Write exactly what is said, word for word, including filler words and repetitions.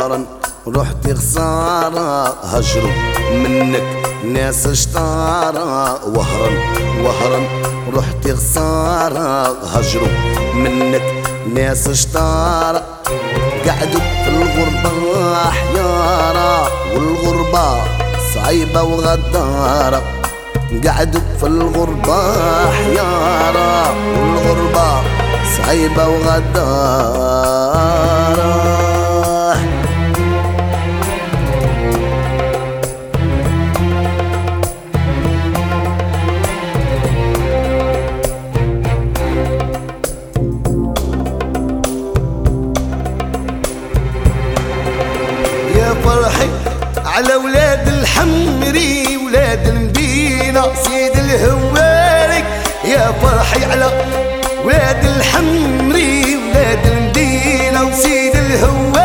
وهرا رحت خسارة هجروا منك ناس اشطارة وهرا وهرا رحت خسارة هجروا منك ناس اشطارة قعدوا في الغربة حيارة والغربة صعيبة وغدارة قعدوا في الغربة حيارة والغربة صعيبة وغدارة. يا فرحي على ولاد الحمري ولاد المدينة سيد الهواري، يا فرحي على ولاد الحمري ولاد المدينة وسيد الهواري.